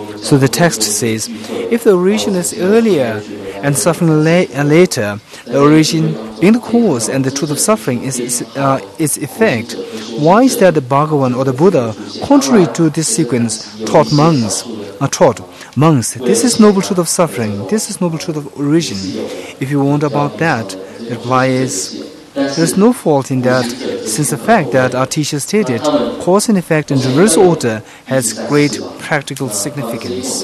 So the text says, if the origin is earlier and suffering later, the origin being the cause and the truth of suffering is its effect. Why is that the Bhagavan or the Buddha, contrary to this sequence, taught monks, this is noble truth of suffering, this is noble truth of origin. If you wonder about that, the reply is, there is no fault in that, since the fact that our teacher stated cause and effect in reverse order has great practical significance.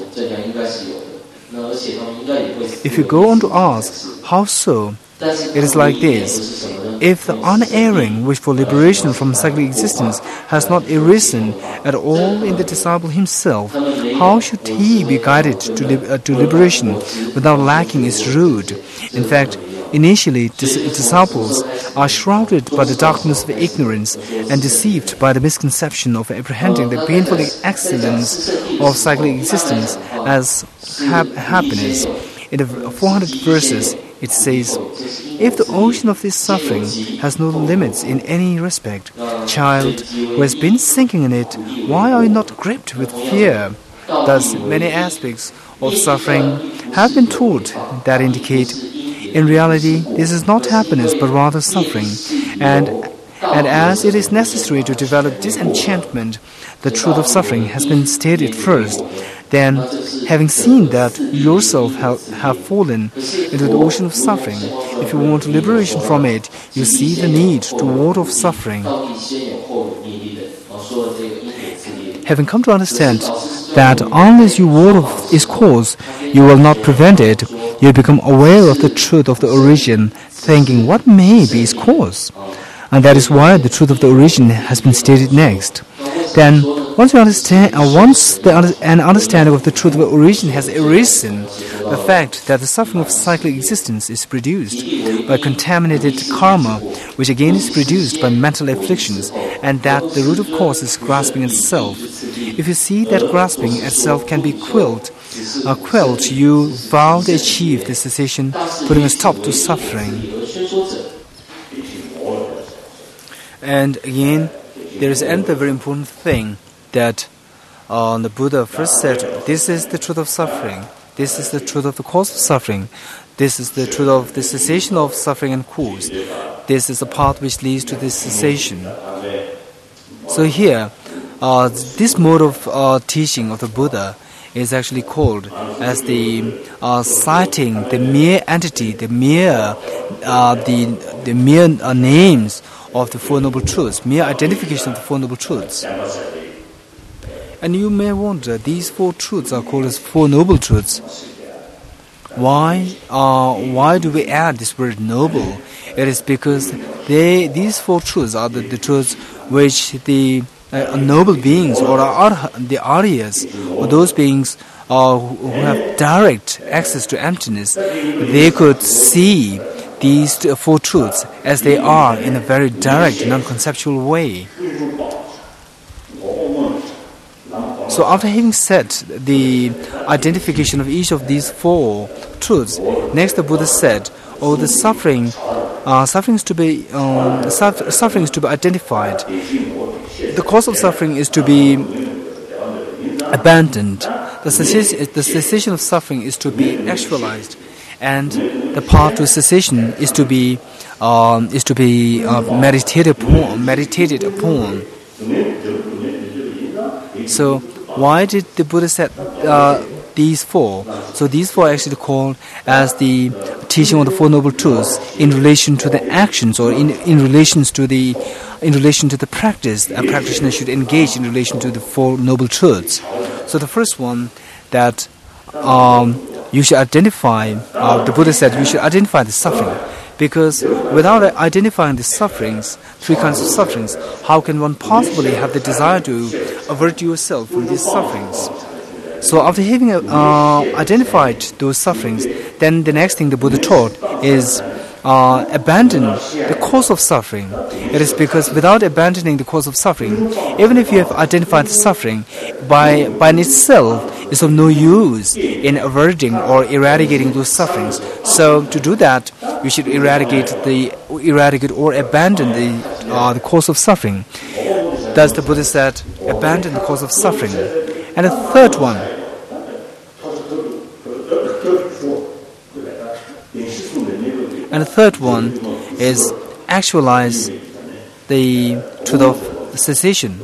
If you go on to ask, how so? It is like this. If the unerring wish for liberation from cyclic existence has not arisen at all in the disciple himself, how should he be guided to liberation without lacking its root? In fact, initially, disciples are shrouded by the darkness of ignorance and deceived by the misconception of apprehending the painful excellence of cyclic existence as happiness. In the 400 verses, it says, if the ocean of this suffering has no limits in any respect, child who has been sinking in it, why are you not gripped with fear? Thus, many aspects of suffering have been taught that indicate, in reality, this is not happiness but rather suffering, and as it is necessary to develop disenchantment, the truth of suffering has been stated first. Then, having seen that yourself have fallen into the ocean of suffering, if you want liberation from it, you see the need to ward off suffering. Having come to understand that unless you ward off its cause, you will not prevent it, you become aware of the truth of the origin, thinking what may be its cause. And that is why the truth of the origin has been stated next. Then, once you understand, an understanding of the truth of the origin has arisen, the fact that the suffering of cyclic existence is produced by contaminated karma, which again is produced by mental afflictions, and that the root of cause is grasping at self. If you see that grasping at self can be quelled, you vow to achieve the cessation, putting a stop to suffering. And again, there is another very important thing that the Buddha first said, this is the truth of suffering, this is the truth of the cause of suffering, this is the truth of the cessation of suffering and cause, this is the path which leads to this cessation. So here, this mode of teaching of the Buddha is actually called as the citing the mere entity, the mere names of the Four Noble Truths, mere identification of the Four Noble Truths. And you may wonder, these four truths are called as Four Noble Truths. Why do we add this word noble? It is because these four truths are the truths which the noble beings or the Aryas, or those beings who have direct access to emptiness, they could see these four truths as they are in a very direct, non-conceptual way. So after having said the identification of each of these four truths, next the Buddha said, the suffering is to be identified. The cause of suffering is to be abandoned. The cessation of suffering is to be actualized, and the path to cessation is to be meditated upon. So why did the Buddha set these four? So these four are actually called as the teaching of the Four Noble Truths in relation to the actions, or in relation to the practice a practitioner should engage in relation to the Four Noble Truths. So the first one, that you should identify, the Buddha said you should identify the suffering, because without identifying the sufferings, three kinds of sufferings, how can one possibly have the desire to avert yourself from these sufferings? So after having identified those sufferings, then the next thing the Buddha taught is abandon the cause of suffering. It is because without abandoning the cause of suffering, even if you have identified the suffering, by itself is of no use in averting or eradicating those sufferings. So to do that, you should eradicate or abandon the cause of suffering. Thus the Buddha said, abandon the cause of suffering. And the third one, And the third one is actualize the truth of cessation.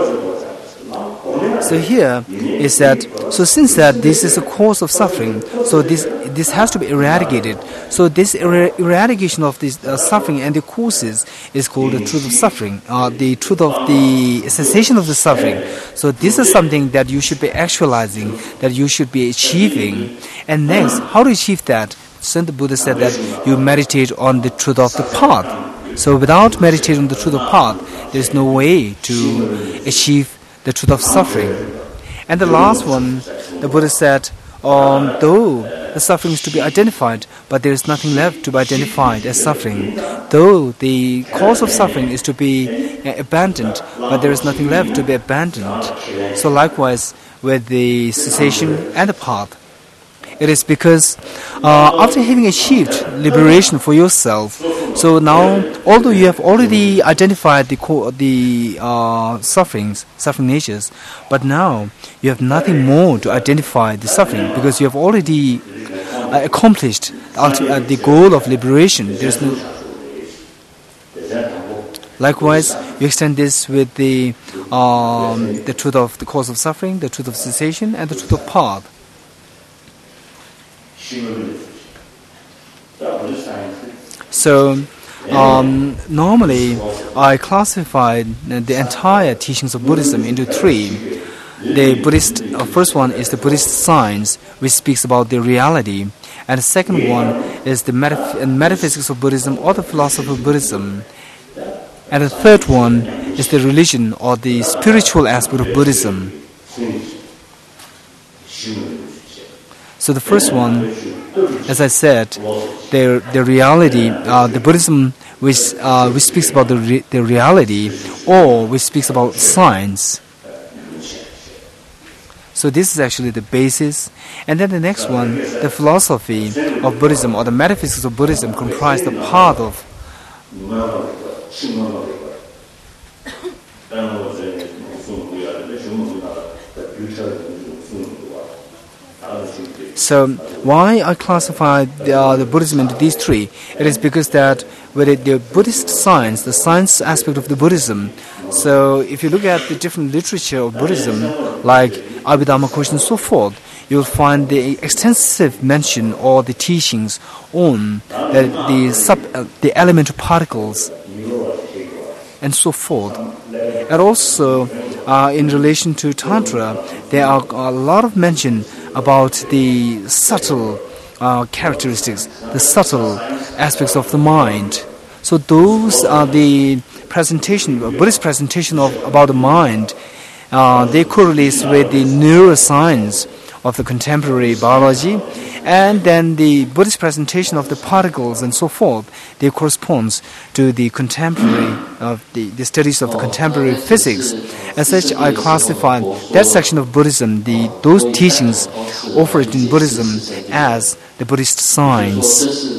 So here is that, so since that this is a cause of suffering, so this has to be eradicated. So this eradication of this suffering and the causes is called the truth of suffering, the truth of the cessation of the suffering. So this is something that you should be actualizing, that you should be achieving. And next, how to achieve that? So the Buddha said that you meditate on the truth of the path. So without meditating on the truth of path, there is no way to achieve the truth of suffering. And the last one, the Buddha said, though the suffering is to be identified, but there is nothing left to be identified as suffering. Though the cause of suffering is to be abandoned, but there is nothing left to be abandoned. So likewise with the cessation and the path. It is because after having achieved liberation for yourself, so now, although you have already identified the suffering natures, but now you have nothing more to identify the suffering because you have already accomplished the goal of liberation. There's no. Likewise, you extend this with the truth of the cause of suffering, the truth of cessation, and the truth of path. So, normally I classified the entire teachings of Buddhism into three. The Buddhist first one is the Buddhist science, which speaks about the reality, and the second one is the metaphysics of Buddhism or the philosophy of Buddhism, and the third one is the religion or the spiritual aspect of Buddhism. So the first one, as I said, the reality, the Buddhism which speaks about the reality, or which speaks about science. So this is actually the basis. And then the next one, the philosophy of Buddhism or the metaphysics of Buddhism, comprise the part of. So why I classify the Buddhism into these three? It is because that with the Buddhist science, the science aspect of the Buddhism, so if you look at the different literature of Buddhism, like Abhidharmakosha and so forth, you'll find the extensive mention or the teachings on the elemental particles and so forth. And also, in relation to Tantra, there are a lot of mention about the subtle characteristics, the subtle aspects of the mind. So those are the Buddhist presentation about the mind. They correlate with the neuroscience of the contemporary biology, and then the Buddhist presentation of the particles and so forth. They corresponds to the contemporary the studies of the contemporary physics. As such, I classify that section of Buddhism, those teachings offered in Buddhism, as the Buddhist science.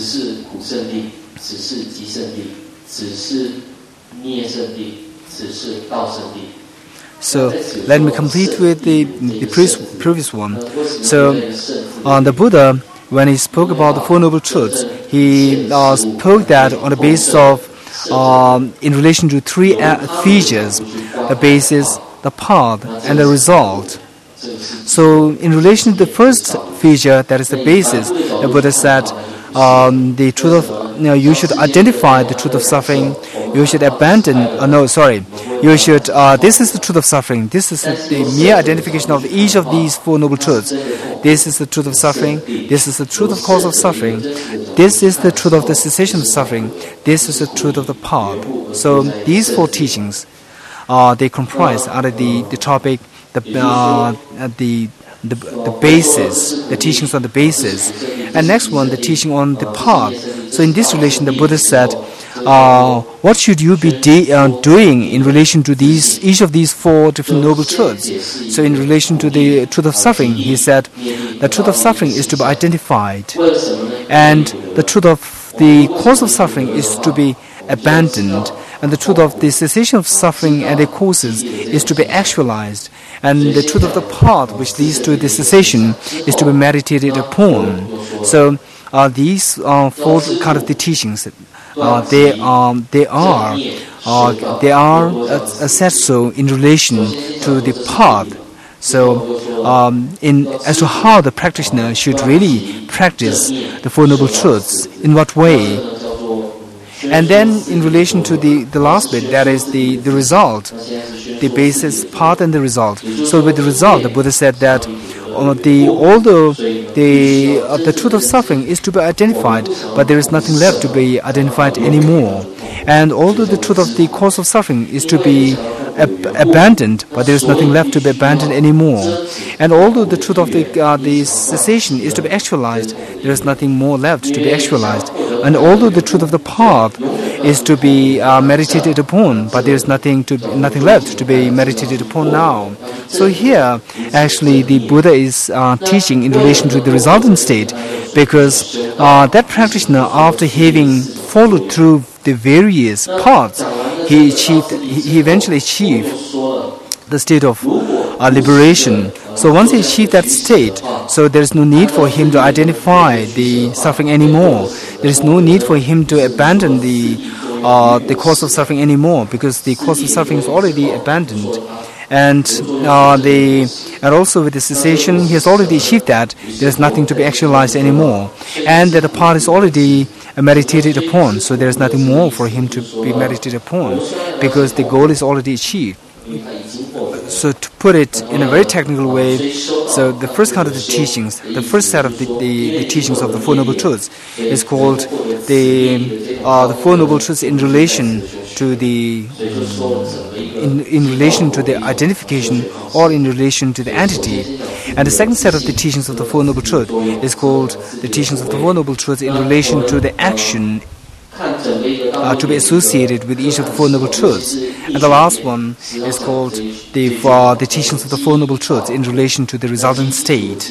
So let me complete with the previous one. So the Buddha, when he spoke about the Four Noble Truths, he spoke that on the basis of in relation to three features: the basis, the path, and the result. So in relation to the first feature, that is the basis, the Buddha said the truth of you should identify the truth of suffering. You should abandon. You should. This is the truth of suffering. This is the mere identification of each of these Four Noble Truths. This is the truth of suffering. This is the truth of cause of suffering. This is the truth of the cessation of suffering. This is the truth of the path. So these four teachings, they comprise under the topic the basis, the teachings on the basis. And next one, the teaching on the path. So in this relation, the Buddha said, what should you be doing in relation to each of these four different noble truths? So in relation to the truth of suffering, he said, the truth of suffering is to be identified, and the truth of the cause of suffering is to be abandoned, and the truth of the cessation of suffering and the causes is to be actualized, and the truth of the path which leads to the cessation is to be meditated upon. So these four kind of the teachings, they are said so in relation to the path. So, as to how the practitioner should really practice the Four Noble Truths, in what way. And then in relation to the last bit, that is the result, the basis, path and the result. So with the result, the Buddha said that although the truth of suffering is to be identified, but there is nothing left to be identified anymore. And although the truth of the cause of suffering is to be abandoned, but there is nothing left to be abandoned anymore. And although the truth of the cessation is to be actualized, there is nothing more left to be actualized. And although the truth of the path is to be meditated upon, but there is nothing left to be meditated upon now. So here, actually, the Buddha is teaching in relation to the resultant state, because that practitioner, after having followed through the various paths, he eventually achieved the state of liberation. So once he achieved that state, so there is no need for him to identify the suffering anymore. There is no need for him to abandon the cause of suffering anymore, because the cause of suffering is already abandoned. And also with the cessation, he has already achieved that. There is nothing to be actualized anymore, and that the path is already meditated upon. So there is nothing more for him to be meditated upon, because the goal is already achieved. So to put it in a very technical way, so the first kind of the teachings, the first set of the teachings of the Four Noble Truths is called the Four Noble Truths in relation to the in relation to the identification, or in relation to the entity. And the second set of the teachings of the Four Noble Truths is called the teachings of the Four Noble Truths in relation to the action to be associated with each of the Four Noble Truths. And the last one is called the teachings of the Four Noble Truths in relation to the resultant state.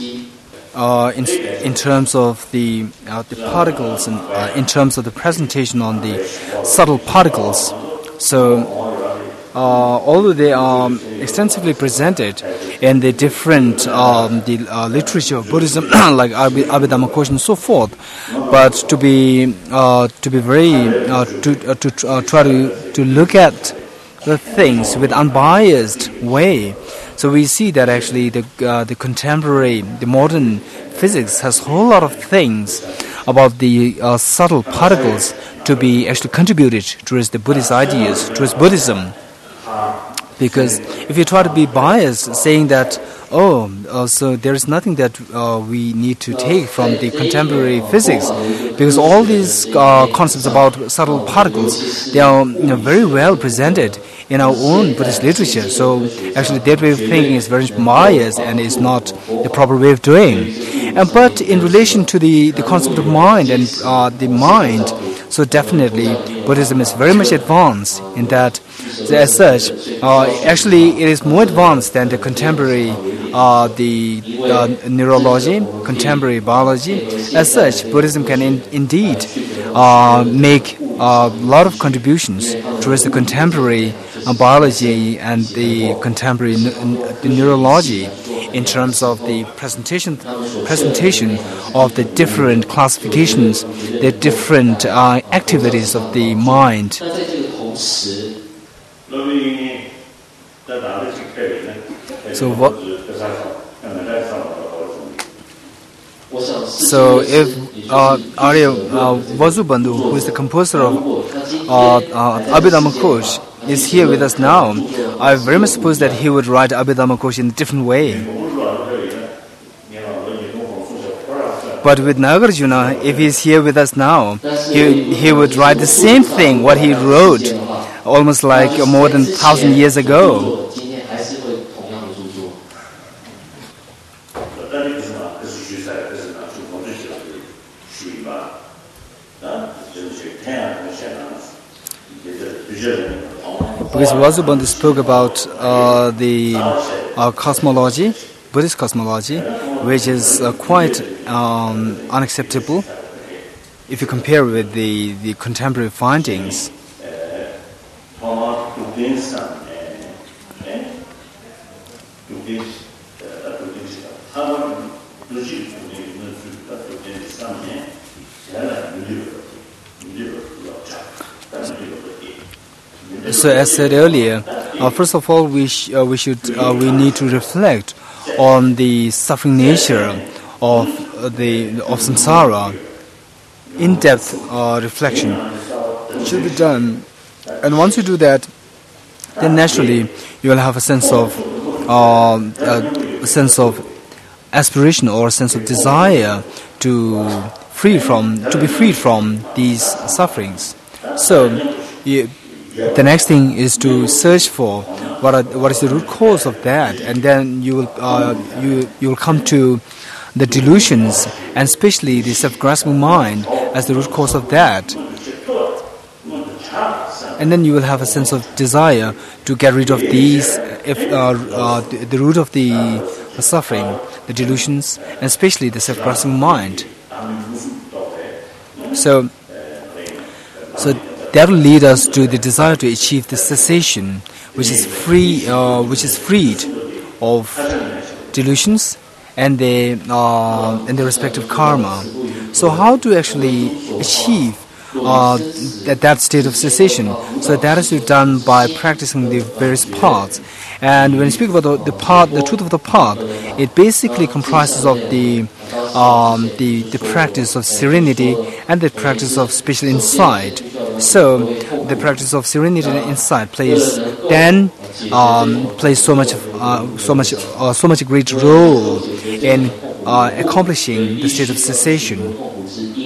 In terms of the particles, and in terms of the presentation on the subtle particles. So although they are extensively presented in the different literature of Buddhism, like Abhidhamma and so forth, but to be very try to look at the things with unbiased way. So we see that actually the contemporary, the modern physics has a whole lot of things about the subtle particles to be actually contributed towards the Buddhist ideas, towards Buddhism. Because if you try to be biased, saying that, so there is nothing that we need to take from the contemporary physics, because all these concepts about subtle particles, they are very well presented in our own Buddhist literature. So actually that way of thinking is very biased and is not the proper way of doing. But in relation to the concept of mind and the mind, so definitely Buddhism is very much advanced in that. So as such, actually it is more advanced than the contemporary neurology, contemporary biology. As such, Buddhism can indeed make a lot of contributions towards the contemporary biology and the contemporary the neurology, in terms of the presentation of the different classifications, the different activities of the mind. So if Arya Vasubandhu, who is the composer of Abhidhamma Kosh, is here with us now, I very much suppose that he would write Abhidhamma Kosh in a different way. But with Nagarjuna, if he is here with us now, he would write the same thing, what he wrote almost like more than 1,000 years ago. Because Vasubandhu spoke about the cosmology, Buddhist cosmology, which is quite unacceptable if you compare with the contemporary findings. So, as said earlier, first of all, we need to reflect on the suffering nature of samsara. In-depth reflection should be done, and once you do that, then naturally you will have a sense of aspiration or a sense of desire to be freed from these sufferings. So, the next thing is to search for what is the root cause of that, and then you will come to the delusions, and especially the self-grasping mind as the root cause of that. And then you will have a sense of desire to get rid of these, the root of the suffering, the delusions, and especially the self-grasping mind. So that will lead us to the desire to achieve the cessation, which is freed of delusions and the respective karma. So how to actually achieve that state of cessation? So that is done by practicing the various paths. And when you speak about the truth of the path, it basically comprises of the practice of serenity and the practice of spiritual insight. So the practice of serenity and insight plays so much great role in accomplishing the state of cessation.